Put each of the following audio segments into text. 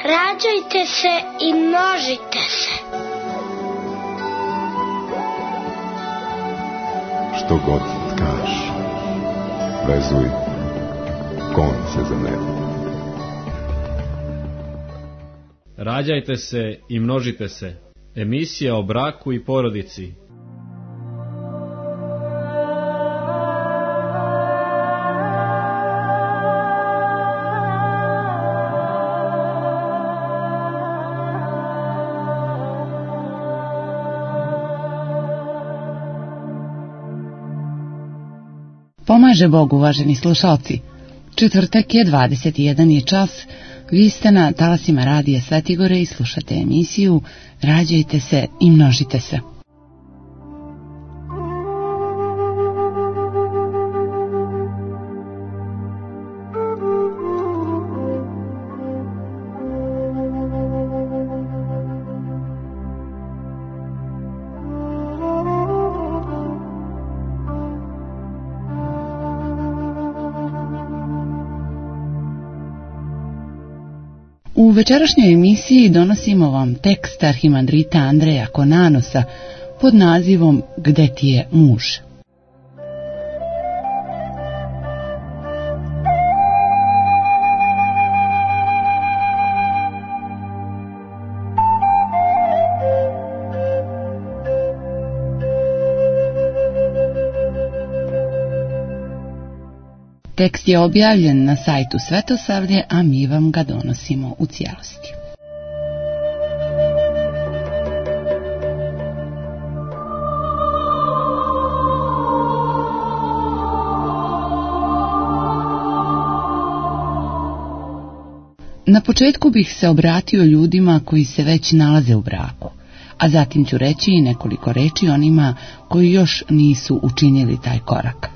Rađajte se i množite se. Što god tkaš, vezuj konce za mene. Rađajte se i množite se. Emisija o braku i porodici. Pomaže Bog, uvaženi slušalci. Četvrtak je, 21 je čas. Vi ste na talasima radija Svetigore i slušate emisiju Rađajte se i množite se. U večerašnjoj emisiji donosimo vam tekst arhimandrita Andreja Konanosa pod nazivom Gde ti je muž? Tekst je objavljen na sajtu Svetosavlje, a mi vam ga donosimo u cijelosti. Na početku bih se obratio ljudima koji se već nalaze u braku, a zatim ću reći i nekoliko reči onima koji još nisu učinili taj korak.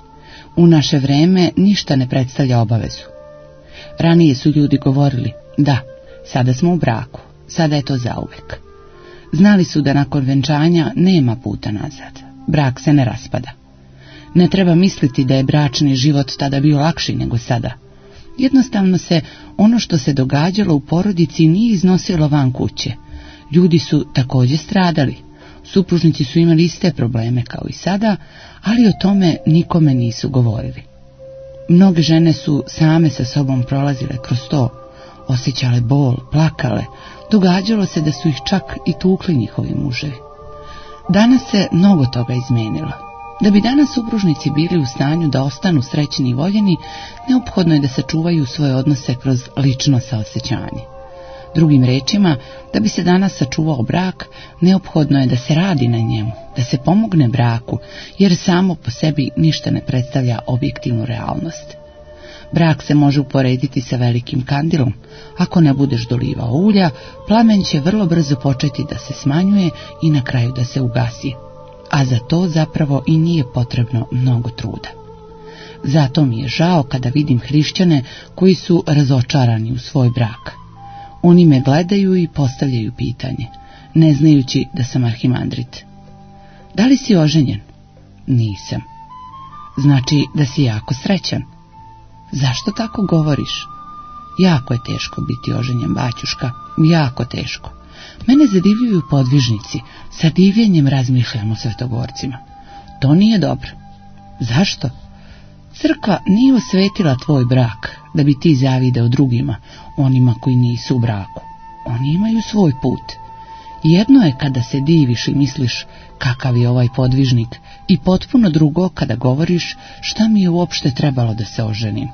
U naše vreme ništa ne predstavlja obavezu. Ranije su ljudi govorili, da, sada smo u braku, sada je to zauvek. Znali su da nakon venčanja nema puta nazad, brak se ne raspada. Ne treba misliti da je bračni život tada bio lakši nego sada. Jednostavno se ono što se događalo u porodici nije iznosilo van kuće. Ljudi su također stradali. Supružnici su imali iste probleme kao i sada, ali o tome nikome nisu govorili. Mnoge žene su same sa sobom prolazile kroz to, osjećale bol, plakale, događalo se da su ih čak i tukli njihovi muževi. Danas se mnogo toga izmenilo. Da bi danas supružnici bili u stanju da ostanu srećni i voljeni, neophodno je da sačuvaju svoje odnose kroz lično saosećanje. Drugim rečima, da bi se danas sačuvao brak, neophodno je da se radi na njemu, da se pomogne braku, jer samo po sebi ništa ne predstavlja objektivnu realnost. Brak se može uporediti sa velikim kandilom. Ako ne budeš dolivao ulja, plamen će vrlo brzo početi da se smanjuje i na kraju da se ugasi. A za to zapravo i nije potrebno mnogo truda. Zato mi je žao kada vidim hrišćane koji su razočarani u svoj brak. Oni me gledaju i postavljaju pitanje, ne znajući da sam arhimandrit. Da li si oženjen? Nisam. Znači da si jako srećan. Zašto tako govoriš? Jako je teško biti oženjen, baćuška, jako teško. Mene zadivljuju podvižnici, sa divljenjem razmišljam o svetogorcima. To nije dobro. Zašto? Crkva nije osvetila tvoj brak da bi ti zavideo drugima, onima koji nisu u braku. Oni imaju svoj put. Jedno je kada se diviš i misliš kakav je ovaj podvižnik, i potpuno drugo kada govoriš šta mi je uopšte trebalo da se oženim.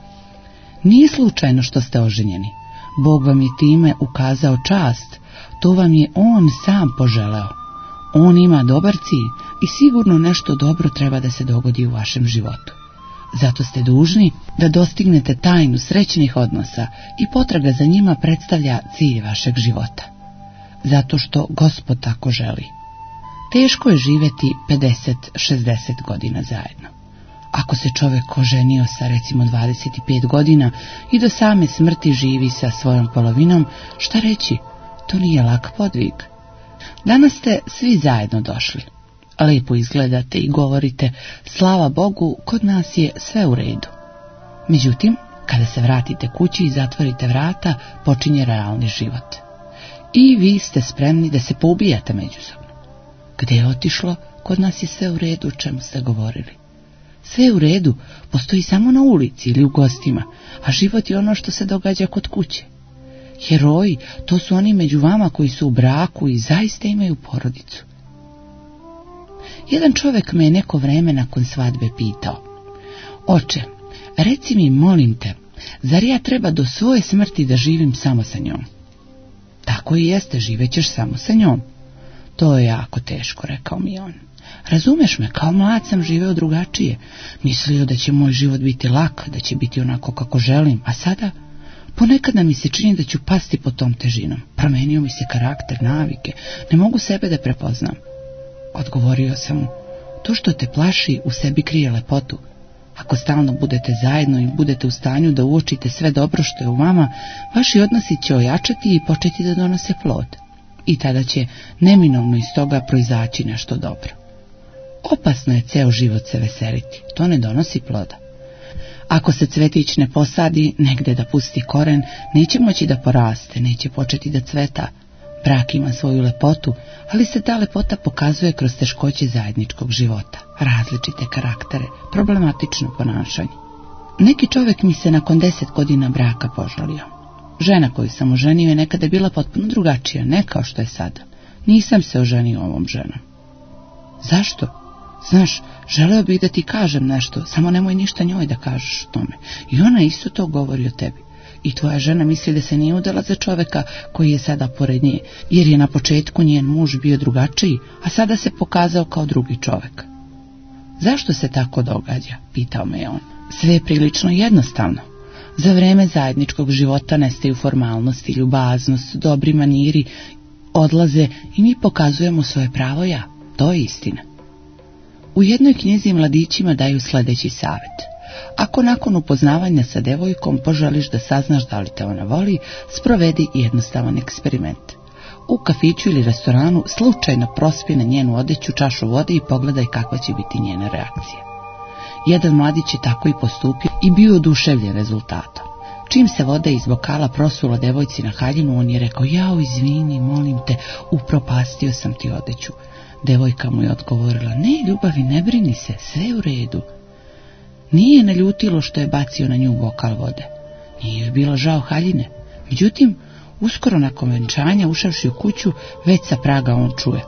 Nije slučajno što ste oženjeni. Bog vam je time ukazao čast, to vam je On sam poželeo. On ima dobar cilj i sigurno nešto dobro treba da se dogodi u vašem životu. Zato ste dužni da dostignete tajnu srećnih odnosa i potraga za njima predstavlja cilj vašeg života. Zato što Gospod tako želi. Teško je živjeti 50-60 godina zajedno. Ako se čovjek oženio sa recimo 25 godina i do same smrti živi sa svojom polovinom, šta reći? To nije lak podvig. Danas ste svi zajedno došli. Lijepo izgledate i govorite, slava Bogu, kod nas je sve u redu. Međutim, Kada se vratite kući i zatvorite vrata, počinje realni život. I vi ste spremni da se poubijate međusobno. Gde je otišlo, kod nas je sve u redu, o čemu ste govorili. Sve je u redu, postoji samo na ulici ili u gostima, a život je ono što se događa kod kuće. Heroji, to su oni među vama koji su u braku i zaista imaju porodicu. Jedan čovjek me je neko vreme nakon svadbe pitao: Oče, reci mi, molim te, zar ja treba do svoje smrti da živim samo sa njom? Tako i jeste, živećeš samo sa njom. To je jako teško, rekao mi on. Razumeš me, kao mlad sam živeo drugačije. Mislio da će moj život biti lak, da će biti onako kako želim, a sada ponekad mi se čini da ću pasti pod tom težinom. Promenio mi se karakter, navike, ne mogu sebe da prepoznam. Odgovorio sam mu: to što te plaši u sebi krije lepotu. Ako stalno budete zajedno i budete u stanju da uočite sve dobro što je u vama, vaši odnosi će ojačati i početi da donose plod. I tada će neminovno iz toga proizaći nešto dobro. Opasno je ceo život se veseliti, to ne donosi ploda. Ako se cvetić ne posadi negde da pusti koren, neće moći da poraste, neće početi da cveta. Brak ima svoju lepotu, ali se ta lepota pokazuje kroz teškoće zajedničkog života, različite karaktere, problematično ponašanje. Neki čovjek mi se nakon 10 godina braka požalio. Žena koju sam oženio je nekada bila potpuno drugačija, ne kao što je sada. Nisam se oženio ovom ženom. Zašto? Znaš, želeo bih da ti kažem nešto, samo nemoj ništa njoj da kažeš o tome. I ona isto to govori o tebi. I tvoja žena misli da se nije udala za čovjeka koji je sada pored nje, jer je na početku njen muž bio drugačiji, a sada se pokazao kao drugi čovjek. Zašto se tako događa? Pitao me on. Sve je prilično jednostavno. Za vreme zajedničkog života nestaju formalnosti, ljubaznost, dobri maniri, odlaze i mi pokazujemo svoje pravo ja. To je istina. U jednoj knjizi mladićima daju sljedeći savjet. Ako nakon upoznavanja sa devojkom poželiš da saznaš da li te ona voli, sprovedi jednostavan eksperiment. U kafiću ili restoranu slučajno prospi na njenu odeću čašu vode i pogledaj kakva će biti njena reakcija. Jedan mladić je tako i postupio i bio oduševljen rezultatom. Čim se voda iz bokala prosula devojci na haljinu, on je rekao: jao, izvini, molim te, upropastio sam ti odeću. Devojka mu je odgovorila: ne, ljubavi, ne brini se, sve je u redu. Nije je naljutilo što je bacio na nju bokal vode. Nije joj bilo žao haljine. Međutim, uskoro nakon venčanja, ušavši u kuću, već sa praga on čuje: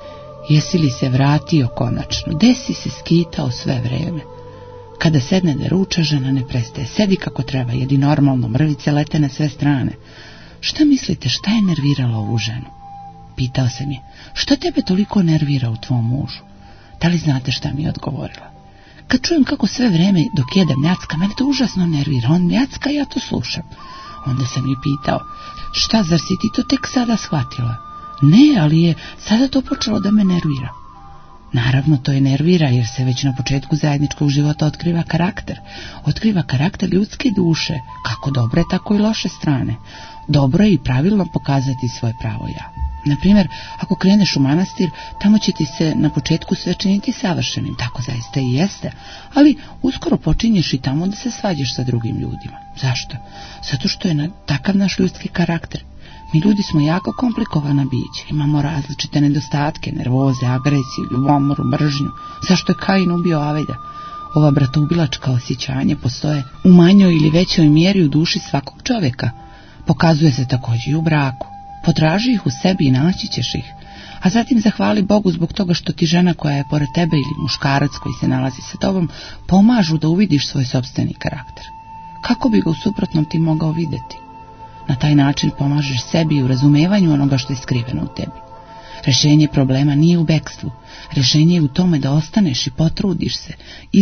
jesi li se vratio konačno? Gde si se skitao sve vreme? Kada sedne da ruča, žena ne prestaje: sedi kako treba, jedi normalno, mrvice lete na sve strane. Šta mislite, šta je nerviralo ovu ženu? Pitao sam je: što tebe toliko nervira u tvom mužu? Da li znate šta mi je odgovorila? Kad čujem kako sve vreme dok jedem mljacka, mene to užasno nervira. On mljacka, ja to slušam. Onda sam je pitao: šta, zar si ti to tek sada shvatila? Ne, ali je sada to počelo da me nervira. Naravno, to je nervira jer se već na početku zajedničkog života otkriva karakter. Otkriva karakter ljudske duše, kako dobre, tako i loše strane. Dobro je i pravilno pokazati svoje pravo ja. Naprimjer, ako kreneš u manastir, tamo će ti se na početku sve činiti savršenim, tako zaista i jeste, ali uskoro počinješ i tamo da se svađaš sa drugim ljudima. Zašto? Zato što je takav naš ljudski karakter. Mi ljudi smo jako komplikovana bića, imamo različite nedostatke, nervoze, agresiju, ljubomoru, mržnju. Zašto je Kain ubio Aveda? Ova bratoubilačka osjećanja postoje u manjoj ili većoj mjeri u duši svakog čovjeka. Pokazuje se također i u braku. Potraži ih u sebi i naći ćeš ih. A zatim zahvali Bogu zbog toga što ti žena koja je pored tebe ili muškarac koji se nalazi sa tobom pomažu da uvidiš svoj sopstveni karakter. Kako bi ga u suprotnom ti mogao vidjeti? Na taj način pomažeš sebi u razumevanju onoga što je skriveno u tebi. Rješenje problema nije u bekstvu. Rješenje je u tome da ostaneš i potrudiš se,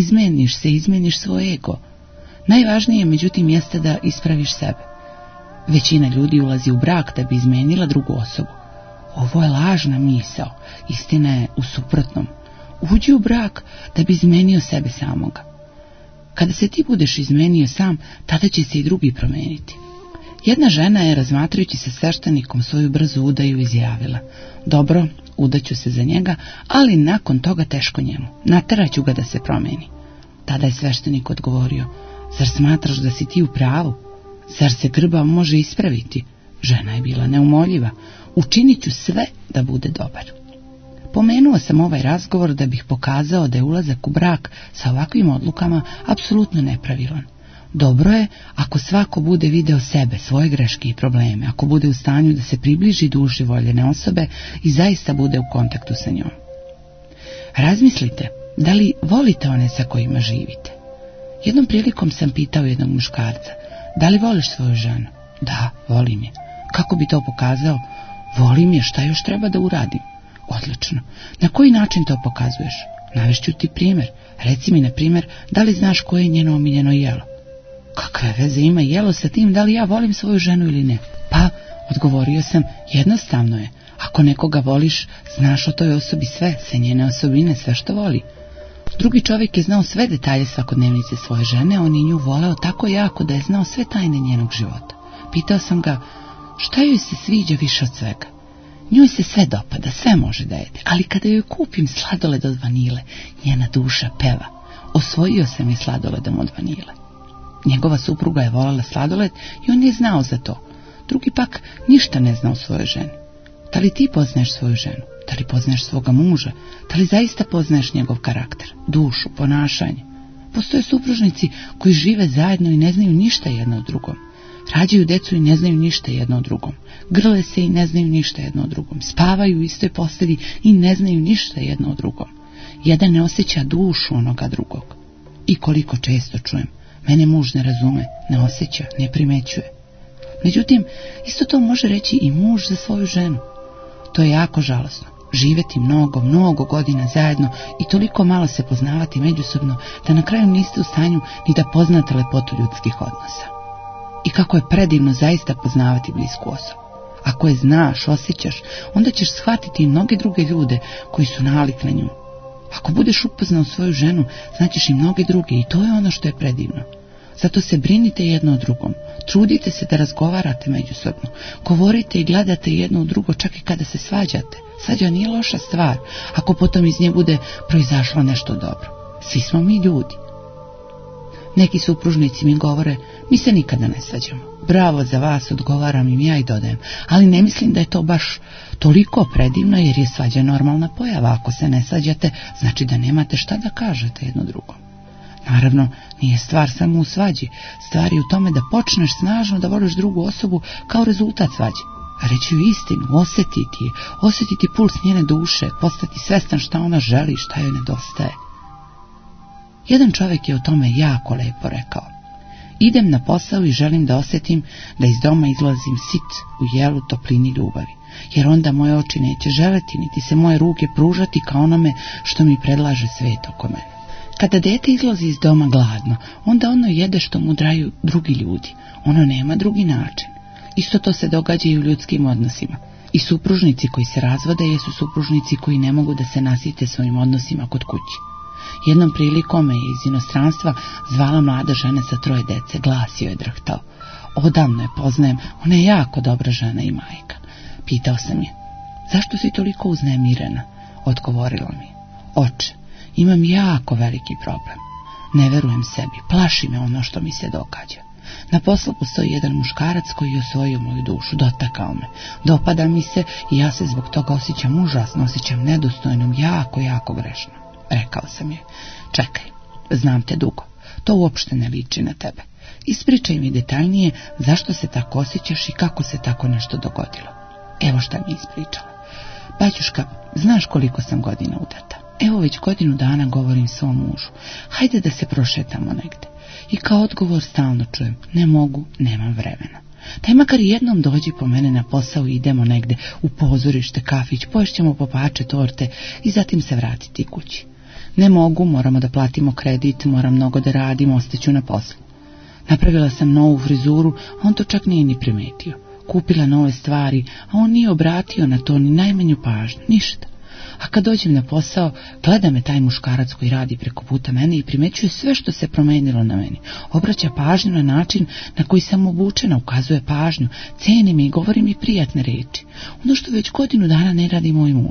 izmeniš svoj ego. Najvažnije međutim jeste da ispraviš sebe. Većina ljudi ulazi u brak da bi izmenila drugu osobu. Ovo je lažna misao, istina je u suprotnom. Uđi u brak da bi izmenio sebe samoga. Kada se ti budeš izmenio sam, tada će se i drugi promeniti. Jedna žena je, razmatrajući se sveštenikom svoju brzu udaju, izjavila: dobro, udaću se za njega, ali nakon toga teško njemu, nateraću ga da se promeni. Tada je sveštenik odgovorio: Zar smatraš da si ti u pravu? Zar se grba može ispraviti? Žena je bila neumoljiva. Učinit ću sve da bude dobar. Pomenuo sam ovaj razgovor da bih pokazao da je ulazak u brak sa ovakvim odlukama apsolutno nepravilan. Dobro je ako svako bude video sebe, svoje greške i probleme, ako bude u stanju da se približi duši voljene osobe i zaista bude u kontaktu sa njom. Razmislite, da li volite one sa kojima živite? Jednom prilikom sam pitao jednog muškarca, da li voliš svoju ženu? Da, volim je. Kako bi to pokazao? Volim je, šta još treba da uradim? Odlično. Na koji način to pokazuješ? Navešću ti primjer. Reci mi, na primjer, da li znaš koje je njeno omiljeno jelo? Kakve veze ima jelo sa tim da li ja volim svoju ženu ili ne? Pa, odgovorio sam, jednostavno je. Ako nekoga voliš, znaš o toj osobi sve njene osobine, sve što voli. Drugi čovjek je znao sve detalje svakodnevnice svoje žene, on je nju voleo tako jako da je znao sve tajne njenog života. Pitao sam ga, šta joj se sviđa više od svega? Njoj se sve dopada, sve može da jede, ali kada joj kupim sladoled od vanile, njena duša peva. Osvojio sam je sladoledom od vanile. Njegova supruga je voljela sladoled i on je znao za to. Drugi pak ništa ne zna o svojoj ženi. Da li ti poznaješ svoju ženu? Da li poznaješ svoga muža? Da li zaista poznaješ njegov karakter, dušu, ponašanje? Postoje supružnici koji žive zajedno i ne znaju ništa jedno o drugom. Rađaju decu i ne znaju ništa jedno o drugom. Grle se i ne znaju ništa jedno o drugom. Spavaju u istoj postelji i ne znaju ništa jedno o drugom. Jedan ne osjeća dušu onoga drugog. I koliko često čujem, mene muž ne razume, ne osjeća, ne primećuje. Međutim, isto to može reći i muž za svoju ženu. To je jako žalosno. Živjeti mnogo godina zajedno i toliko malo se poznavati međusobno da na kraju niste u stanju ni da poznate lepotu ljudskih odnosa. I kako je predivno zaista poznavati blisku osobu. Ako je znaš, osjećaš, onda ćeš shvatiti i mnoge druge ljude koji su nalik na nju. Ako budeš upoznao svoju ženu, znaćeš i mnoge druge i to je ono što je predivno. Zato se brinite jedno o drugom. Trudite se da razgovarate međusobno. Govorite i gledate jedno u drugo čak i kada se svađate. Svađa nije loša stvar, ako potom iz nje bude proizašlo nešto dobro. Svi smo mi ljudi. Neki supružnici mi govore, mi se nikada ne svađamo. Bravo za vas, odgovaram im ja i dodajem. Ali ne mislim da je to baš toliko predivno jer je svađa normalna pojava. Ako se ne svađate, znači da nemate šta da kažete jedno drugom. Naravno, nije stvar samo u svađi. Stvar je u tome da počneš snažno da voliš drugu osobu kao rezultat svađe. Reći ju istinu, osjetiti puls njene duše, postati svestan šta ona želi, šta joj nedostaje. Jedan čovjek je o tome jako lepo rekao. Idem na posao i želim da osjetim da iz doma izlazim sit u jelu toplini ljubavi, jer onda moje oči neće želeti, niti se moje ruke pružati kao onome što mi predlaže svet oko mene. Kada dete izlazi iz doma gladno, onda ono jede što mu daju drugi ljudi. Ono nema drugi način. Isto to se događa i u ljudskim odnosima. I supružnici koji se razvode jesu supružnici koji ne mogu da se nasite svojim odnosima kod kući. Jednom prilikom me je iz inostranstva zvala mlada žena sa 3 dece, glas joj je drhtao. Odavno je poznajem, ona je jako dobra žena i majka. Pitao sam je, zašto si toliko uznemirena? Odgovorila mi, oče, imam jako veliki problem. Ne verujem sebi, plaši me ono što mi se događa. Na poslu postoji jedan muškarac koji je osvojio moju dušu, dotakao me. Dopada mi se i ja se zbog toga osjećam užasno, osjećam nedostojnom, jako grešno. Rekao sam je, čekaj, znam te dugo, to uopšte ne liči na tebe. Ispričaj mi detaljnije zašto se tako osjećaš i kako se tako nešto dogodilo. Evo šta mi ispričala. Baćuška, znaš koliko sam godina udata? Evo već 1 godinu dana govorim svom mužu, hajde da se prošetamo negde. I kao odgovor stalno čujem, ne mogu, nemam vremena. Daj makar jednom dođi po mene na posao i idemo negde u pozorište, kafić, poješćemo po pače torte i zatim se vratiti kući. Ne mogu, moramo da platimo kredit, moram mnogo da radim, ostaću na poslu. Napravila sam novu frizuru, a on to čak nije ni primetio. Kupila nove stvari, a on nije obratio na to ni najmanju pažnju, ništa. A kad dođem na posao, gleda me taj muškarac koji radi preko puta mene i primećuje sve što se promenilo na meni. Obraća pažnju na način na koji sam obučena, ukazuje pažnju, ceni me i govori mi prijatne reči. Ono što već 1 godinu dana ne radi moj muž.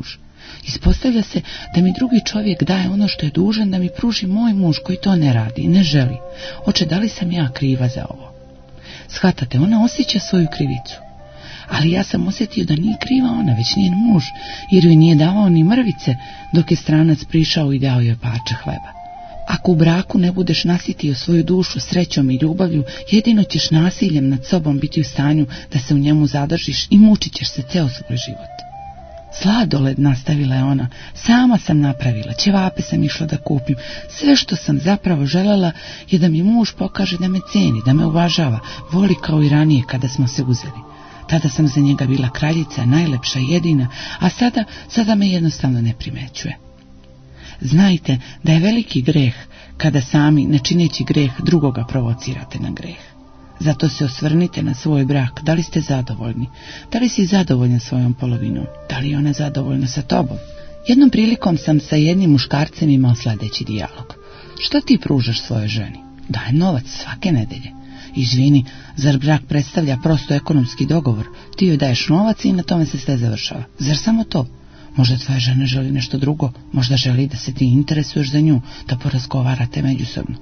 Ispostavlja se da mi drugi čovjek daje ono što je dužan da mi pruži moj muž koji to ne radi i ne želi. Oče, da li sam ja kriva za ovo? Shvatate, ona osjeća svoju krivicu. Ali ja sam osjetio da nije kriva ona, već njen muž, jer joj nije davao ni mrvice, dok je stranac prišao i dao joj parče hleba. Ako u braku ne budeš nasitio svoju dušu srećom i ljubavlju, jedino ćeš nasiljem nad sobom biti u stanju da se u njemu zadržiš i mučit ćeš se ceo svoj život. Sladoled, nastavila je ona, sama sam napravila, ćevape sam išla da kupim. Sve što sam zapravo želela je da mi muž pokaže da me ceni, da me uvažava, voli kao i ranije kada smo se uzeli. Tada sam za njega bila kraljica, najlepša, jedina, a sada me jednostavno ne primećuje. Znajte da je veliki greh kada sami, ne čineći greh, drugoga provocirate na greh. Zato se osvrnite na svoj brak, da li ste zadovoljni, da li si zadovoljna svojom polovinom, da li je ona zadovoljna sa tobom. Jednom prilikom sam sa jednim muškarcem imao sljedeći dijalog. Što ti pružaš svojoj ženi? Dajem novac svake nedelje. Izvini, zar brak predstavlja prosto ekonomski dogovor? Ti joj daješ novac i na tome se sve završava. Zar samo to? Možda tvoja žena želi nešto drugo, možda želi da se ti interesuješ za nju, da porazgovarate međusobno.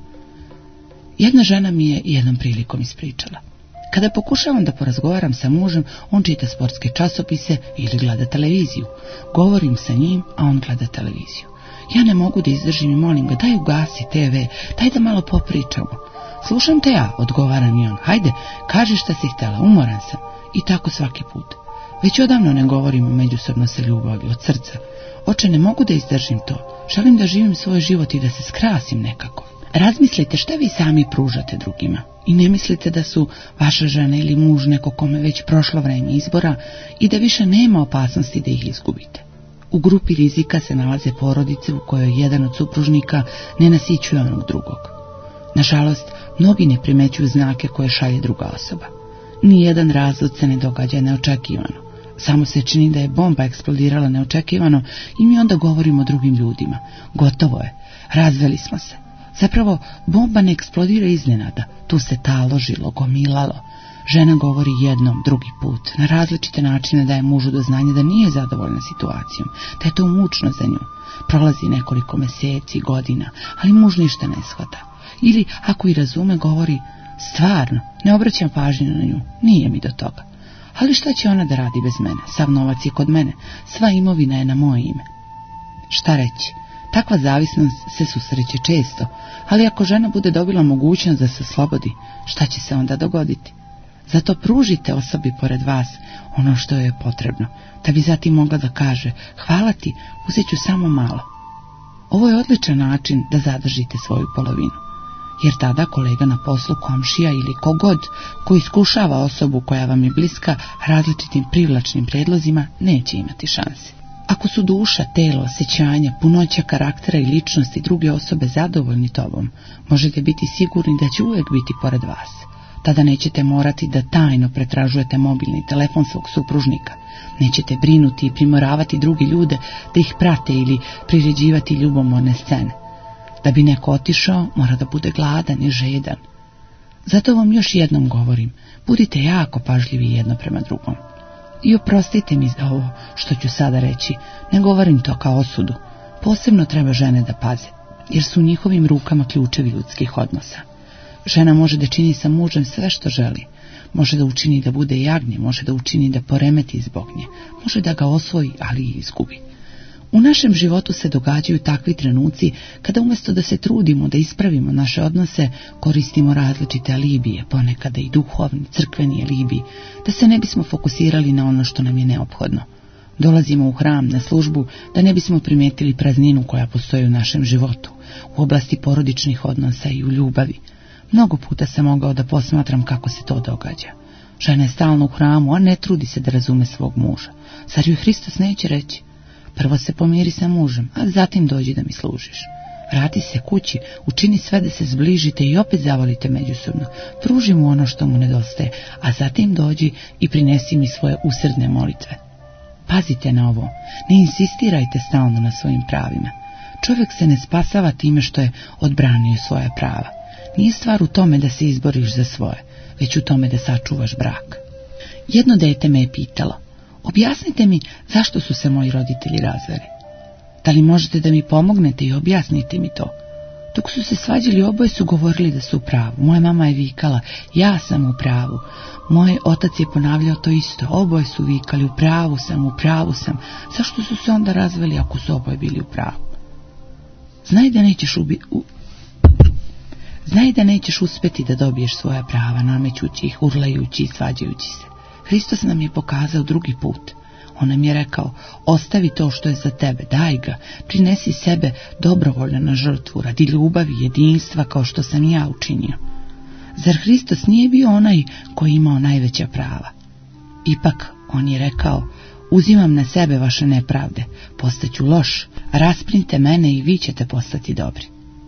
Jedna žena mi je jednom prilikom ispričala. Kada pokušavam da porazgovaram sa mužem, on čita sportske časopise ili gleda televiziju. Govorim sa njim, a on gleda televiziju. Ja ne mogu da izdržim i molim ga, daj ugasi TV, daj da malo popričamo. Slušam te ja, odgovara mi on, hajde, kaži šta si htjela, umoran sam. I tako svaki put. Već odavno ne govorimo međusobno sa ljubavi, od srca. Oče, ne mogu da izdržim to. Želim da živim svoj život i da se skrasim nekako. Razmislite šta vi sami pružate drugima. I ne mislite da su vaša žena ili muž neko kome već prošlo vreme izbora i da više nema opasnosti da ih izgubite. U grupi rizika se nalaze porodice u kojoj jedan od supružnika ne nasićuje onog drugog. Nažalost, mnogi ne primećuju znake koje šalje druga osoba. Nijedan razvod se ne događa neočekivano. Samo se čini da je bomba eksplodirala neočekivano i mi onda govorimo drugim ljudima. Gotovo je, razveli smo se. Zapravo, bomba ne eksplodira iznenada. Tu se taložilo, gomilalo. Žena govori jednom, drugi put. Na različite načine daje mužu do znanja da nije zadovoljna situacijom, da je to mučno za nju. Prolazi nekoliko mjeseci, godina, ali muž ništa ne shvata. Ili, ako i razume, govori, stvarno, ne obraćam pažnju na nju, nije mi do toga. Ali šta će ona da radi bez mene? Sav novac je kod mene, sva imovina je na moje ime. Šta reći? Takva zavisnost se susreće često, ali ako žena bude dobila mogućnost da se slobodi, šta će se onda dogoditi? Zato pružite osobi pored vas ono što joj je potrebno, da bi zatim mogla da kaže, hvala ti, uzet ću samo malo. Ovo je odličan način da zadržite svoju polovinu, jer tada kolega na poslu, komšija ili kogod ko iskušava osobu koja vam je bliska različitim privlačnim prijedlozima neće imati šanse. Ako su duša, telo, osjećanja, punoća karaktera i ličnosti druge osobe zadovoljni tobom, možete biti sigurni da će uvijek biti pored vas. Tada nećete morati da tajno pretražujete mobilni telefon svog supružnika. Nećete brinuti i primoravati drugi ljude da ih prate ili priređivati ljubomorne scene. Da bi neko otišao, mora da bude gladan i žedan. Zato vam još jednom govorim, budite jako pažljivi jedno prema drugom. I oprostite mi za ovo što ću sada reći, ne govorim to kao osudu. Posebno treba žene da paze, jer su u njihovim rukama ključevi ljudskih odnosa. Žena može da čini sa mužem sve što želi. Može da učini da bude jagnje, može da učini da poremeti zbog nje, može da ga osvoji, ali i izgubi. U našem životu se događaju takvi trenuci kada umjesto da se trudimo da ispravimo naše odnose, koristimo različite alibije, ponekada i duhovni, crkveni alibiji, da se ne bismo fokusirali na ono što nam je neophodno. Dolazimo u hram, na službu, da ne bismo primijetili prazninu koja postoji u našem životu, u oblasti porodičnih odnosa i u ljubavi. Mnogo puta sam mogao da posmatram kako se to događa. Žena je stalno u hramu, a ne trudi se da razume svog muža. Zar joj Hristos neće reći? Prvo se pomiri sa mužem, a zatim dođi da mi služiš. Vrati se kući, učini sve da se zbližite i opet zavolite međusobno. Pruži mu ono što mu nedostaje, a zatim dođi i prinesi mi svoje usrdne molitve. Pazite na ovo, ne insistirajte stalno na svojim pravima. Čovjek se ne spasava time što je odbranio svoja prava. Nije stvar u tome da se izboriš za svoje, već u tome da sačuvaš brak. Jedno dete me je pitalo, Objasnite mi zašto su se moji roditelji razveli. Da li možete da mi pomognete i objasnite mi to? Dok su se svađali, oboje su govorili da su u pravu. Moja mama je vikala, ja sam u pravu. Moj otac je ponavljao to isto. Oboje su vikali, u pravu sam, u pravu sam. Zašto su se onda razveli ako su oboje bili u pravu? Znaj da nećeš uspjeti da dobiješ svoja prava, namećući ih, urlajući i svađajući se. Hristos nam je pokazao drugi put. On nam je rekao, ostavi to što je za tebe, daj ga, prinesi sebe dobrovoljno na žrtvu, radi ljubavi i jedinstva kao što sam i ja učinio. Zar Hristos nije bio onaj koji imao najveća prava? Ipak, on je rekao, uzimam na sebe vaše nepravde, postaću loš, raspnite mene i vi ćete postati dobri.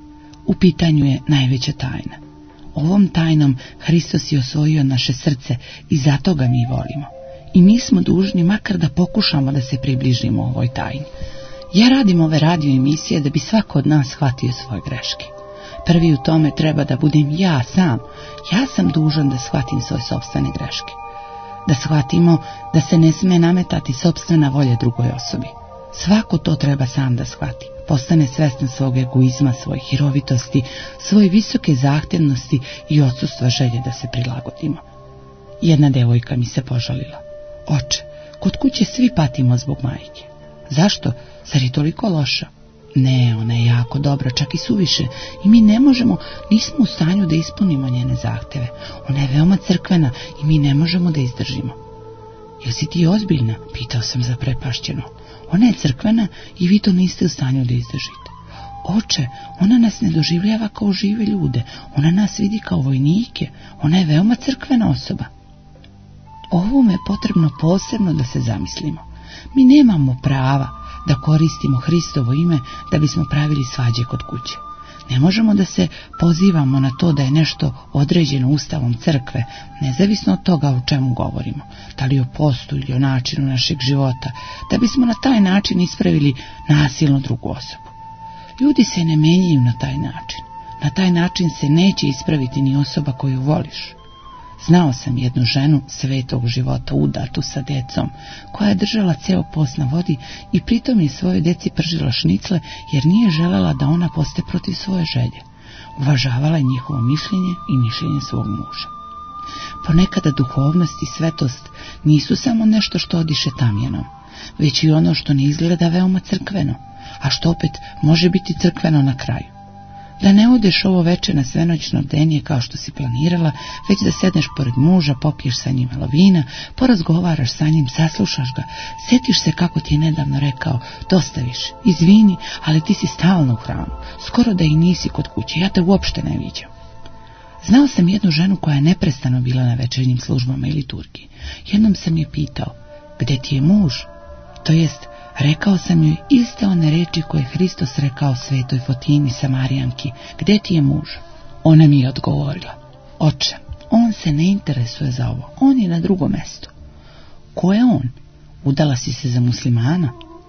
U pitanju je najveća tajna. Ovom tajnom Hristos je osvojio naše srce i zato ga mi volimo. I mi smo dužni makar da pokušamo da se približimo ovoj tajni. Ja radim ove radio emisije da bi svako od nas shvatio svoje greške. Prvi u tome treba da budem ja sam. Ja sam dužan da shvatim svoje sopstvene greške. Da shvatimo da se ne sme nametati sopstvena volja drugoj osobi. Svako to treba sam da shvati. Postane svestan svog egoizma, svoje hirovitosti, svoje visoke zahtjevnosti i odsustva želje da se prilagodimo. Jedna devojka mi se požalila. Oče, kod kuće svi patimo zbog majke. Zašto? Zar je toliko loša? Ne, ona je jako dobra, čak i suviše. I mi nismo u stanju da ispunimo njene zahtjeve. Ona je veoma crkvena i mi ne možemo da izdržimo. Jel si ti ozbiljna? Pitao sam zaprepašćeno. Ona je crkvena i vi to niste u stanju da izdržite. Oče, ona nas ne doživljava kao žive ljude. Ona nas vidi kao vojnike. Ona je veoma crkvena osoba. Ovome je potrebno posebno da se zamislimo. Mi nemamo prava da koristimo Hristovo ime da bismo pravili svađe kod kuće. Ne možemo da se pozivamo na to da je nešto određeno ustavom crkve, nezavisno od toga o čemu govorimo, da li o postu ili o načinu našeg života, da bismo na taj način ispravili nasilno drugu osobu. Ljudi se ne menjaju na taj način. Na taj način se neće ispraviti ni osoba koju voliš. Znao sam jednu ženu svetog života, udatu sa decom, koja je držala ceo post na vodi i pritom je svojoj deci pržila šnicle jer nije želela da ona poste protiv svoje želje. Uvažavala je njihovo mišljenje i mišljenje svog muža. Ponekada duhovnost i svetost nisu samo nešto što odiše tamjanom, već i ono što ne izgleda veoma crkveno, a što opet može biti crkveno na kraju. Da ne odeš ovo veče na svenoćno bdenje kao što si planirala, već da sedneš pored muža, popiješ sa njim malo vina, porazgovaraš sa njim, saslušaš ga, setiš se kako ti je nedavno rekao, dosta više, izvini, ali ti si stalno u hramu, skoro da i nisi kod kuće, ja te uopšte ne viđam. Znao sam jednu ženu koja je neprestano bila na večernjim službama i liturgiji. Jednom sam je pitao, gde ti je muž? To jest, rekao sam joj iste one reči koje je Hristos rekao svetoj Fotini Samarijanki, gde ti je muž? Ona mi je odgovorila, oče, on se ne interesuje za ovo, on je na drugom mjestu. Ko je on? Udala si se za muslimana?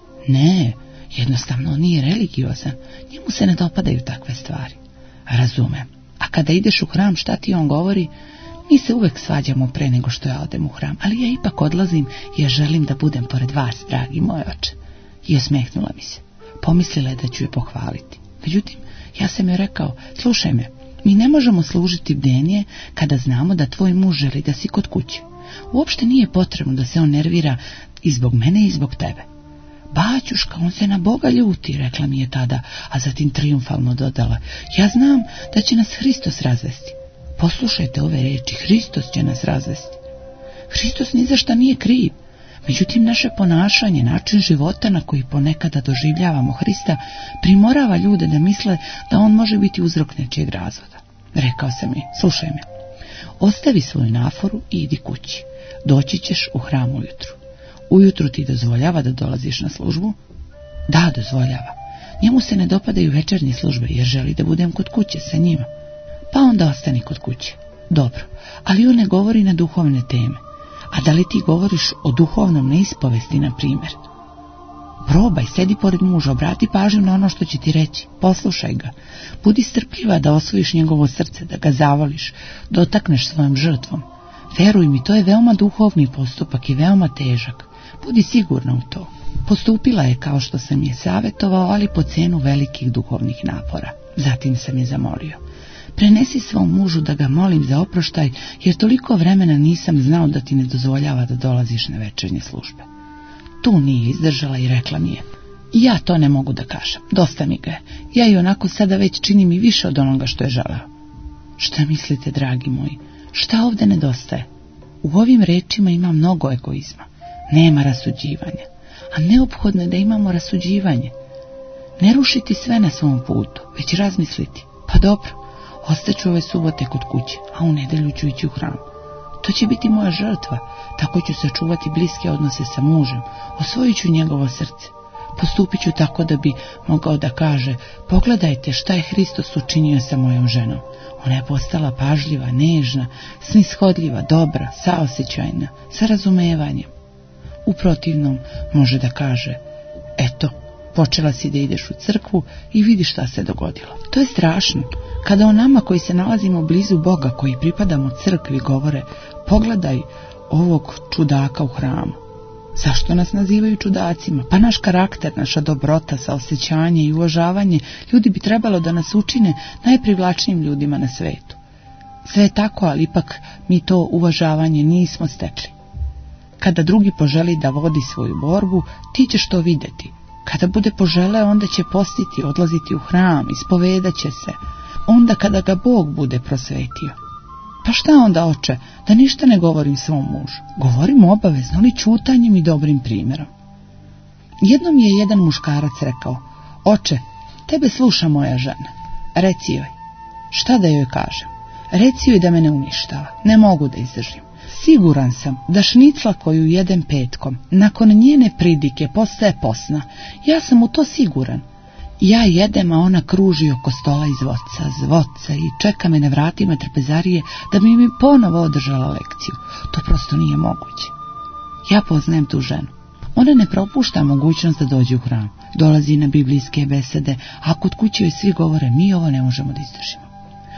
Ne, jednostavno on nije religiozan, njemu se ne dopadaju takve stvari. Razumem, a kada ideš u hram šta ti on govori? Mi se uvek svađamo pre nego što ja odem u hram, ali ja ipak odlazim jer želim da budem pored vas, dragi moj oče. I osmehnula mi se. Pomislila je da ću je pohvaliti. Međutim, ja sam joj rekao, slušaj me, mi ne možemo služiti bdenje kada znamo da tvoj muž želi da si kod kuće. Uopšte nije potrebno da se on nervira i zbog mene i zbog tebe. Baćuška, on se na Boga ljuti, rekla mi je tada, a zatim trijumfalno dodala, ja znam da će nas Hristos razvesti. Poslušajte ove reči, Hristos će nas razvesti. Hristos ni za šta nije kriv. Međutim, naše ponašanje, način života na koji ponekada doživljavamo Hrista, primorava ljude da misle da on može biti uzrok nečijeg razvoda. Rekao sam mi, slušaj me, ostavi svoju naforu i idi kući. Doći ćeš u hram ujutru. Ujutru ti dozvoljava da dolaziš na službu? Da, dozvoljava. Njemu se ne dopadaju večernje službe jer želi da budem kod kuće sa njima. Pa onda ostani kod kuće. Dobro, ali on ne govori na duhovne teme. A da li ti govoriš o duhovnom neispovesti, na primjer? Probaj, sedi pored muža, obrati pažnju na ono što će ti reći, poslušaj ga. Budi strpljiva da osvojiš njegovo srce, da ga zavoliš, dotakneš svojom žrtvom. Veruj mi, to je veoma duhovni postupak i veoma težak. Budi sigurna u to. Postupila je kao što sam je savjetovao, ali po cenu velikih duhovnih napora. Zatim sam je zamolio: prenesi svom mužu da ga molim za oproštaj, jer toliko vremena nisam znao da ti ne dozvoljava da dolaziš na večernje službe. Tu nije izdržala i rekla mi je: ja to ne mogu da kažem, dosta mi ga je. Ja i onako sada već činim i više od onoga što je želeo. Šta mislite, dragi moji, šta ovdje nedostaje? U ovim rečima ima mnogo egoizma. Nema rasuđivanja. A neophodno je da imamo rasuđivanje. Ne rušiti sve na svom putu, već razmisliti: pa dobro, ostaću ove subote kod kuće, a u nedjelju ću ići u hram. To će biti moja žrtva, tako ću sačuvati bliske odnose sa mužem, osvojit ću njegovo srce. Postupit ću tako da bi mogao da kaže: pogledajte šta je Hristos učinio sa mojom ženom. Ona je postala pažljiva, nežna, snishodljiva, dobra, saosjećajna, sa razumevanjem. U protivnom može da kaže: eto, počela si da ideš u crkvu i vidi šta se dogodilo. To je strašno. Kada o nama koji se nalazimo blizu Boga, koji pripadamo crkvi, govore: pogledaj ovog čudaka u hramu. Zašto nas nazivaju čudacima? Pa naš karakter, naša dobrota, saosjećanje i uvažavanje ljudi bi trebalo da nas učine najprivlačnijim ljudima na svetu. Sve je tako, ali ipak mi to uvažavanje nismo stekli. Kada drugi poželi da vodi svoju borbu, ti ćeš to vidjeti. Kada bude poželeo, onda će postiti, odlaziti u hram, ispovedat će se. Onda kada ga Bog bude prosvetio. Pa šta onda, oče, da ništa ne govorim svom mužu? Govorim obavezno, ali ćutanjem i dobrim primjerom. Jednom je jedan muškarac rekao: oče, tebe sluša moja žena. Reci joj. Šta da joj kažem? Reci joj da me ne uništava. Ne mogu da izdržim. Siguran sam da šnicla koju jedem petkom, nakon njene pridike postaje posna. Ja sam u to siguran. Ja jedem, a ona kruži oko stola iz zvoca i čeka me na vratima trpezarije da bi mi ponovo održala lekciju. To prosto nije moguće. Ja poznajem tu ženu. Ona ne propušta mogućnost da dođe u hram. Dolazi na biblijske besede, a kod kuće joj svi govore: mi ovo ne možemo da izdržimo.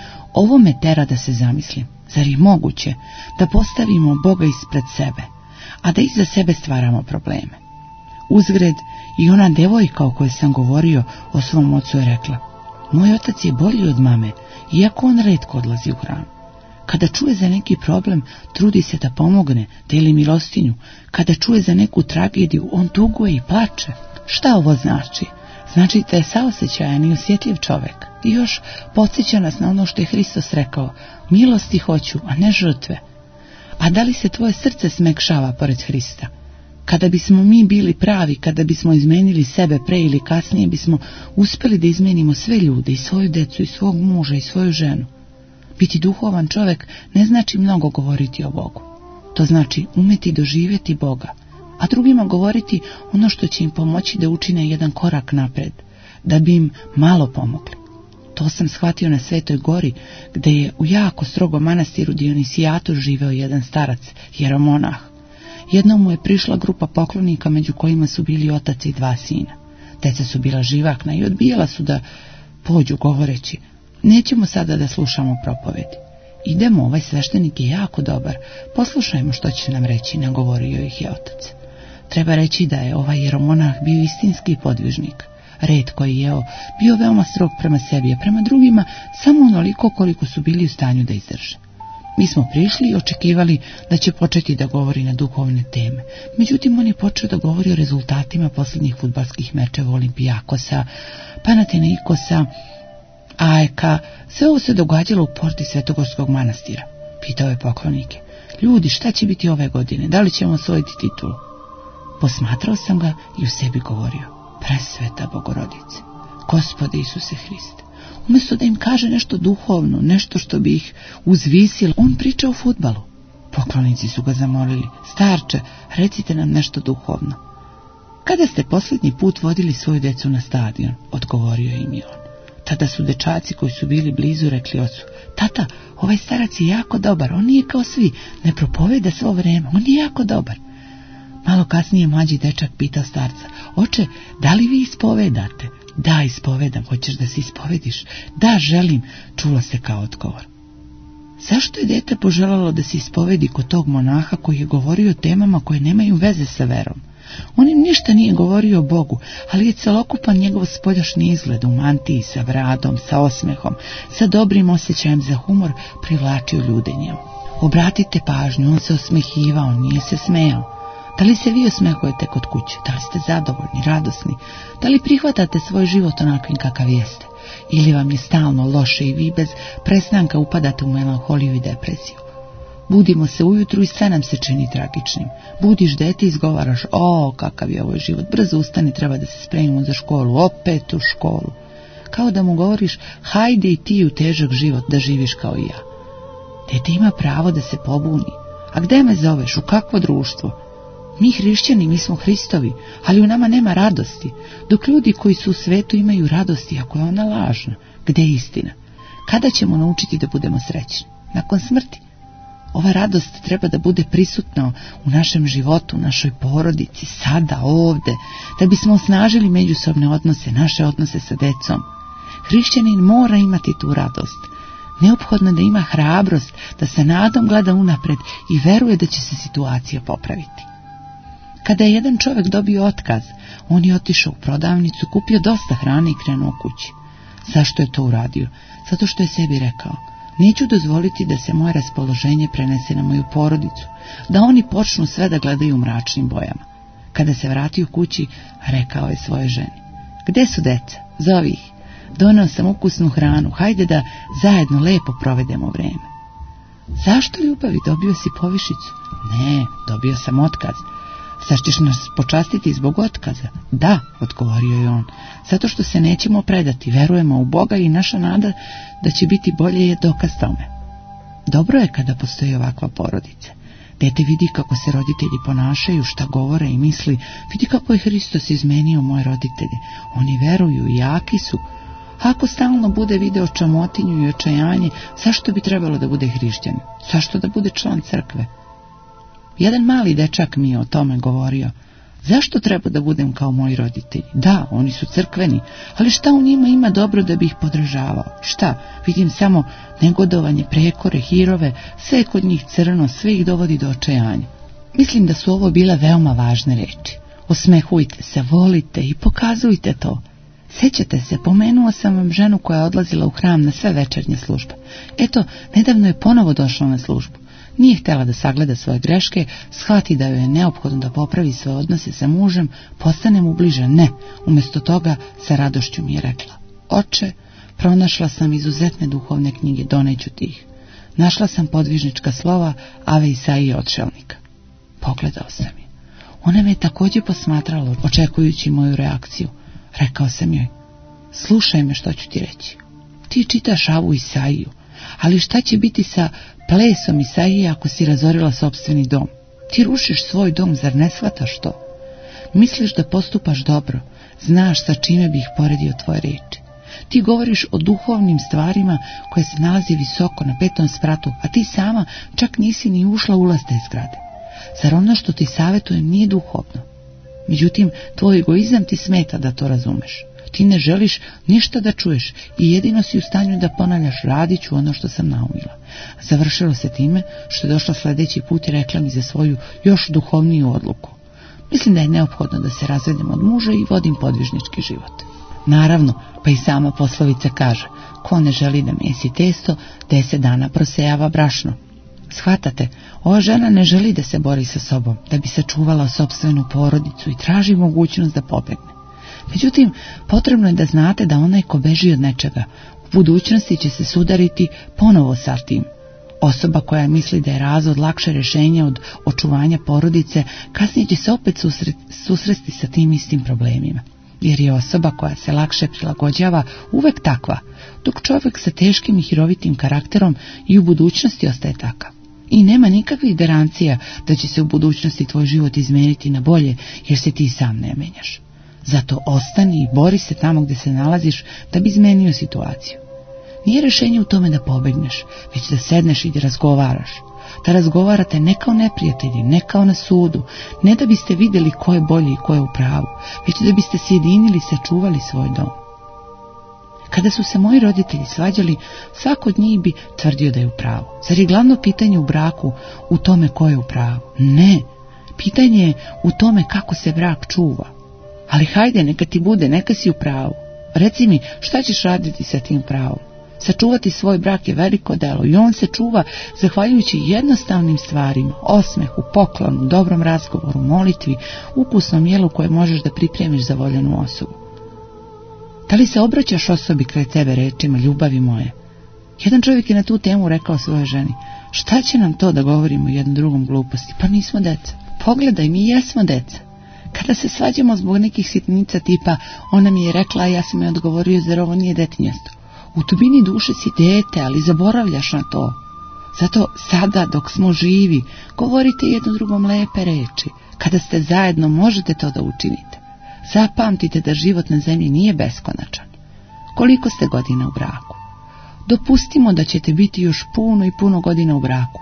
Ovo me tera da se zamislim. Zar je moguće da postavimo Boga ispred sebe, a da iza sebe stvaramo probleme? Uzgred, i ona devojka o kojoj sam govorio o svom ocu je rekla: moj otac je bolji od mame, iako on retko odlazi u hram. Kada čuje za neki problem, trudi se da pomogne, deli milostinju. Kada čuje za neku tragediju, on tuguje i plače. Šta ovo znači? Znači da je saosjećajan i osjetljiv čovjek. I još podsjeća nas na ono što je Hristos rekao: milosti hoću, a ne žrtve. A da li se tvoje srce smekšava pored Hrista? Kada bismo mi bili pravi, kada bismo izmenili sebe pre ili kasnije, bismo uspjeli da izmenimo sve ljude, i svoju decu, i svog muža, i svoju ženu. Biti duhovan čovjek ne znači mnogo govoriti o Bogu. To znači umeti doživjeti Boga, a drugima govoriti ono što će im pomoći da učine jedan korak napred, da bi im malo pomogli. To sam shvatio na Svetoj Gori, gdje je u jako strogom manastiru Dionisijatu živeo jedan starac, jeromonah. Jednom mu je prišla grupa poklonika, među kojima su bili otac i 2 sina. Deca su bila živakna i odbijala su da pođu, govoreći: nećemo sada da slušamo propovedi. Idemo, ovaj sveštenik je jako dobar, poslušajmo što će nam reći, nagovorio ih je otac. Treba reći da je ovaj jeromonah bio istinski podvižnik. Retko je jeo, bio veoma strog prema sebi, a prema drugima samo onoliko koliko su bili u stanju da izdrže. Mi smo prišli i očekivali da će početi da govori na duhovne teme. Međutim, on je počeo da govori o rezultatima posljednjih fudbalskih mečeva Olimpijakosa, Panathinaikosa, AEK-a. Sve ovo se događalo u porti Svetogorskog manastira. Pitao je poklonike: ljudi, šta će biti ove godine? Da li ćemo osvojiti titulu? Posmatrao sam ga i u sebi govorio: presveta Bogorodice, Gospode Isuse Hriste. Umjesto da im kaže nešto duhovno, nešto što bi ih uzvisilo, on priča o fudbalu. Poklonici su ga zamolili: starče, recite nam nešto duhovno. Kada ste posljednji put vodili svoju decu na stadion? Odgovorio im je on. Tada su dečaci koji su bili blizu rekli ocu: tata, ovaj starac je jako dobar, on nije kao svi, ne propoveda svo vrijeme, on je jako dobar. Malo kasnije mlađi dečak pitao starca: oče, da li vi ispovedate? Da, ispovedam. Hoćeš da se ispovediš? Da, želim, čulo se kao odgovor. Zašto je dete poželalo da se ispovedi kod tog monaha koji je govorio o temama koje nemaju veze sa verom? On im ništa nije govorio o Bogu, ali je celokupan njegov spoljašnji izgled u mantiji, sa bradom, sa osmehom, sa dobrim osjećajem za humor privlačio ljude njemu. Obratite pažnju, on se osmehivao, nije se smejao. Da li se vi osmehujete kod kuće? Da li ste zadovoljni, radosni? Da li prihvatate svoj život onakvim kakav jeste? Ili vam je stalno loše i vi bez prestanka upadate u melanholiju i depresiju? Budimo se ujutru i sve nam se čini tragičnim. Budiš dete i izgovaraš, o, kakav je ovaj život, brzo ustani, treba da se spremimo za školu, opet u školu. Kao da mu govoriš, hajde i ti u težak život da živiš kao i ja. Dete ima pravo da se pobuni. A gde me zoveš, u kakvo društvo? Mi hrišćani, mi smo Hristovi, ali u nama nema radosti, dok ljudi koji su u svetu imaju radosti, ako je ona lažna. Gde je istina? Kada ćemo naučiti da budemo srećni? Nakon smrti. Ova radost treba da bude prisutna u našem životu, u našoj porodici, sada, ovde, da bismo osnažili međusobne odnose, naše odnose sa decom. Hrišćanin mora imati tu radost. Neophodno da ima hrabrost, da sa nadom gleda unapred i veruje da će se situacija popraviti. Kada je jedan čovjek dobio otkaz, on je otišao u prodavnicu, kupio dosta hrane i krenuo kući. Zašto je to uradio? Zato što je sebi rekao, neću dozvoliti da se moje raspoloženje prenese na moju porodicu, da oni počnu sve da gledaju u mračnim bojama. Kada se vratio kući, rekao je svojoj ženi, gde su deca? Zovi ih. Doneo sam ukusnu hranu, hajde da zajedno lepo provedemo vreme. Zašto, ljubavi, dobio si povišicu? Ne, dobio sam otkaz. Zar ćeš nas počastiti zbog otkaza? Da, odgovorio je on, zato što se nećemo predati, verujemo u Boga i naša nada da će biti bolje je dokaz tome. Dobro je kada postoji ovakva porodica. Dete vidi kako se roditelji ponašaju, šta govore i misli, vidi kako je Hristos izmenio moje roditelje. Oni veruju i jaki su. Ako stalno bude video čamotinju i očajanje, zašto bi trebalo da bude hrišćanin? Zašto da bude član crkve? Jedan mali dečak mi je o tome govorio. Zašto treba da budem kao moji roditelji? Da, oni su crkveni, ali šta u njima ima dobro da bi ih podržavao? Šta? Vidim samo negodovanje, prekore, hirove, sve je kod njih crno, sve ih dovodi do očajanja. Mislim da su ovo bile veoma važne reči. Osmehujte se, volite i pokazujte to. Sjećate se, pomenuo sam vam ženu koja je odlazila u hram na sve večernje službe. Eto, nedavno je ponovo došla na službu. Nije htjela da sagleda svoje greške, shvati da joj je neophodno da popravi svoje odnose sa mužem, postane mu bliže. Ne, umjesto toga sa radošću mi je rekla, oče, pronašla sam izuzetne duhovne knjige, doneću ti ih. Našla sam podvižnička slova Ave Isaije Odšelnika. Pogledao sam je. Ona me je također posmatrala, očekujući moju reakciju. Rekao sam joj, slušaj me što ću ti reći. Ti čitaš Avu Isaiju, ali šta će biti sa plesom Isaije ako si razorila sopstveni dom? Ti rušiš svoj dom, zar ne shvataš to? Misliš da postupaš dobro, znaš sa čime bih poredio tvoje reči. Ti govoriš o duhovnim stvarima koje se nalazi visoko na 5. spratu, a ti sama čak nisi ni ušla u ulaz te zgrade. Zar ono što ti savjetujem nije duhovno? Međutim, tvoj egoizam ti smeta da to razumeš. Ti ne želiš ništa da čuješ i jedino si u stanju da ponavljaš, radit ću ono što sam naumila. Završilo se time što je došla sljedeći put i rekla mi za svoju još duhovniju odluku. Mislim da je neophodno da se razvedem od muža i vodim podvižnički život. Naravno, pa i sama poslovica kaže, ko ne želi da mesi testo, 10 dana prosejava brašno. Shvatate, ova žena ne želi da se bori sa sobom, da bi sačuvala sopstvenu porodicu i traži mogućnost da pobegne. Međutim, potrebno je da znate da onaj ko beži od nečega, u budućnosti će se sudariti ponovo sa tim. Osoba koja misli da je razvod lakše rješenje od očuvanja porodice, kasnije će se opet susresti sa tim istim problemima. Jer je osoba koja se lakše prilagođava uvek takva, dok čovjek sa teškim i hirovitim karakterom i u budućnosti ostaje takav. I nema nikakvih garancija da će se u budućnosti tvoj život izmeniti na bolje, jer se ti sam ne menjaš. Zato ostani i bori se tamo gdje se nalaziš da bi izmenio situaciju. Nije rješenje u tome da pobegneš, već da sedneš i da razgovaraš. Da razgovarate ne kao neprijatelji, ne kao na sudu, ne da biste vidjeli ko je bolji i ko je u pravu, već da biste sjedinili i sačuvali svoj dom. Kada su se moji roditelji svađali, svako od njih bi tvrdio da je u pravu. Zar je glavno pitanje u braku u tome ko je u pravu? Ne, pitanje je u tome kako se brak čuva. Ali hajde, neka ti bude, neka si u pravu. Reci mi, šta ćeš raditi sa tim pravom? Sačuvati svoj brak je veliko delo i on se čuva zahvaljujući jednostavnim stvarima, osmehu, poklonu, dobrom razgovoru, molitvi, ukusnom jelu koje možeš da pripremiš za voljenu osobu. Da li se obraćaš osobi kraj tebe rečima ljubavi moje? Jedan čovjek je na tu temu rekao svojoj ženi: šta će nam to da govorimo jednom drugom gluposti? Pa nismo deca. Pogledaj, mi jesmo deca. Kada se svađamo zbog nekih sitnica tipa ona mi je rekla, a ja sam joj odgovorio, zar ovo nije detinjasto? U dubini duše si dete, ali zaboravljaš na to. Zato sada, dok smo živi, govorite jedno drugom lepe reči. Kada ste zajedno, možete to da učinite. Zapamtite da život na zemlji nije beskonačan. Koliko ste godina u braku? Dopustimo da ćete biti još puno i puno godina u braku.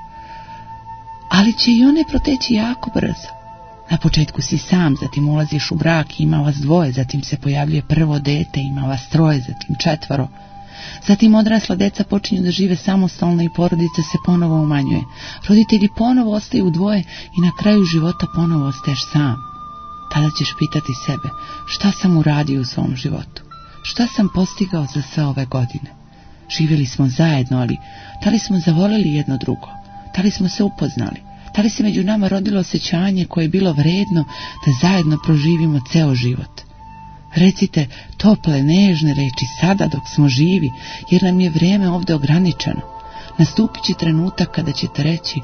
Ali će i one proteći jako brzo. Na početku si sam, zatim ulaziš u brak i ima vas dvoje, zatim se pojavljuje prvo dete, ima vas troje, zatim četvoro. Zatim odrasla deca počinju da žive samostalno i porodica se ponovo umanjuje. Roditelji ponovo ostaju dvoje i na kraju života ponovo ostaješ sam. Tada ćeš pitati sebe, šta sam uradio u svom životu? Šta sam postigao za sve ove godine? Živjeli smo zajedno, ali da li smo zavoleli jedno drugo? Da li smo se upoznali? Da li se među nama rodilo osjećanje koje je bilo vredno da zajedno proživimo ceo život? Recite tople, nežne reči sada dok smo živi, jer nam je vrijeme ovdje ograničeno. Nastupit će trenutak kada ćete reći,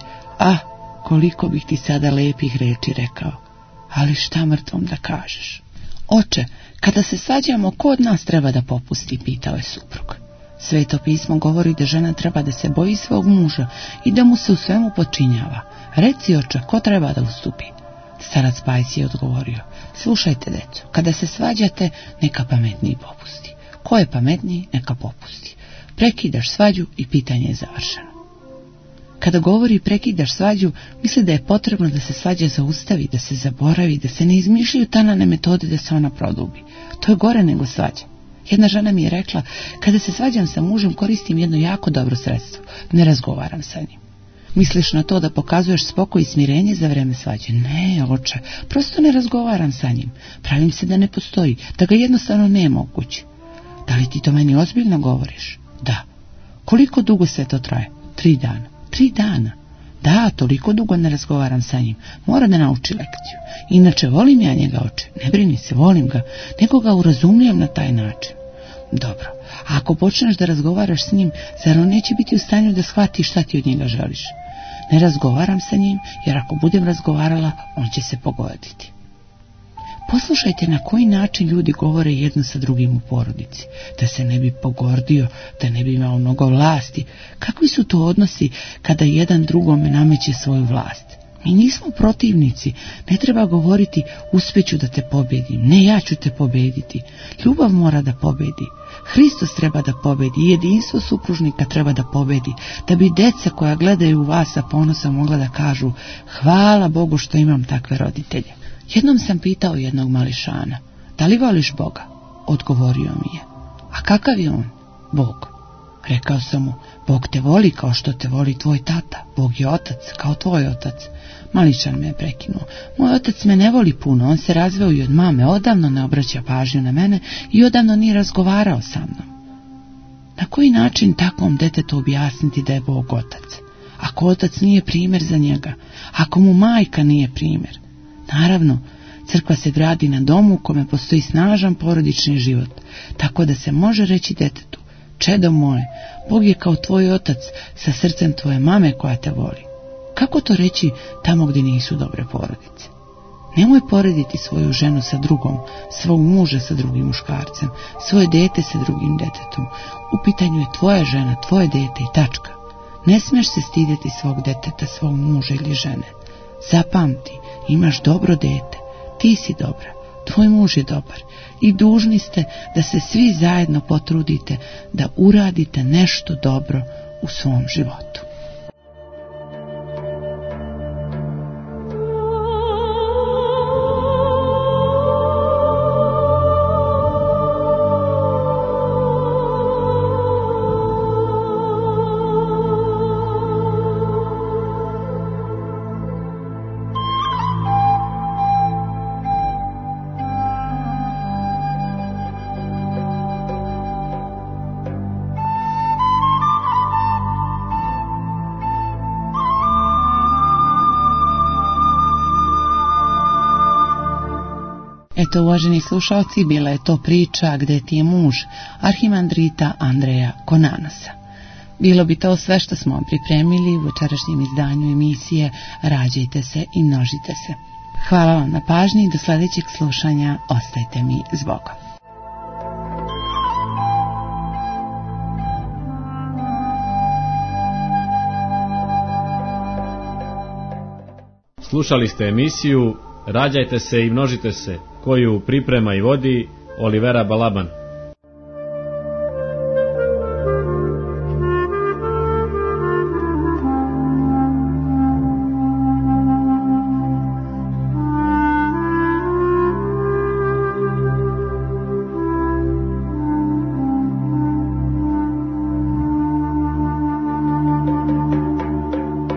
koliko bih ti sada lepih reči rekao, ali šta mrtvom da kažeš? Oče, kada se svađamo, ko od nas treba da popusti, pitao je suprug. Sveto pismo govori da žena treba da se boji svog muža i da mu se u svemu podčinjava. Reci, oče, ko treba da ustupi? Starac Pajs je odgovorio, slušajte, deco, kada se svađate, neka pametniji popusti. Ko je pametniji, neka popusti. Prekidaš svađu i pitanje je završeno. Kada govori prekidaš svađu, misli da je potrebno da se svađa zaustavi, da se zaboravi, da se ne izmišljaju tanane metode da se ona produbi. To je gore nego svađa. Jedna žena mi je rekla, kada se svađam sa mužem, koristim jedno jako dobro sredstvo, ne razgovaram sa njim. Misliš na to da pokazuješ spokoj i smirenje za vreme svađe? Ne, oče, prosto ne razgovaram sa njim. Pravim se da ne postoji, da ga jednostavno nema u kući. Da li ti to meni ozbiljno govoriš? Da. Koliko dugo sve to traje? 3 dana. 3 dana? Da, toliko dugo ne razgovaram sa njim. Mora da nauči lekciju. Inače, volim ja njega, oče. Ne brini se, volim ga, nego ga urazumljujem na taj način. Dobro, a ako počneš da razgovaraš s njim, zar on neće biti u stanju da shvati šta ti od njega želiš? Ne razgovaram sa njim, jer ako budem razgovarala, on će se pogoditi. Poslušajte na koji način ljudi govore jedno sa drugim u porodici, da se ne bi pogordio, da ne bi imao mnogo vlasti. Kakvi su to odnosi kada jedan drugome nameće svoju vlast? Mi nismo protivnici, ne treba govoriti uspeću da te pobedim, ne, ja ću te pobediti. Ljubav mora da pobedi, Hristos treba da pobedi, jedinstvo supružnika treba da pobedi, da bi deca koja gledaju u vas sa ponosom mogla da kažu, hvala Bogu što imam takve roditelje. Jednom sam pitao jednog mališana, da li voliš Boga? Odgovorio mi je, a kakav je on? Bog. Rekao sam mu, Bog te voli kao što te voli tvoj tata, Bog je otac kao tvoj otac. Mališan me je prekinuo, moj otac me ne voli puno, on se razveo i od mame, odavno ne obraća pažnju na mene i odavno nije razgovarao sa mnom. Na koji način takvom detetu objasniti da je Bog otac? Ako otac nije primjer za njega, ako mu majka nije primjer? Naravno, crkva se gradi na domu u kome postoji snažan porodični život, tako da se može reći detetu, čedo moje, Bog je kao tvoj otac sa srcem tvoje mame koja te voli. Kako to reći tamo gdje nisu dobre porodice? Nemoj porediti svoju ženu sa drugom, svog muža sa drugim muškarcem, svoje dete sa drugim detetom. U pitanju je tvoja žena, tvoje dete i tačka. Ne smiješ se stidjeti svog deteta, svog muža ili žene. Zapamti, imaš dobro dete, ti si dobra, tvoj muž je dobar i dužni ste da se svi zajedno potrudite da uradite nešto dobro u svom životu. Eto, uvaženi slušalci, bila je to priča Gde ti je muž, arhimandrita Andreja Konanosa. Bilo bi to sve što smo pripremili u večerašnjem izdanju emisije Rađajte se i množite se. Hvala vam na pažnji i do sljedećeg slušanja. Ostajte mi s Bogom. Slušali ste emisiju Rađajte se i množite se, koju priprema i vodi Olivera Balaban.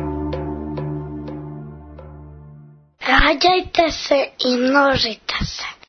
Rađajte se i množite se.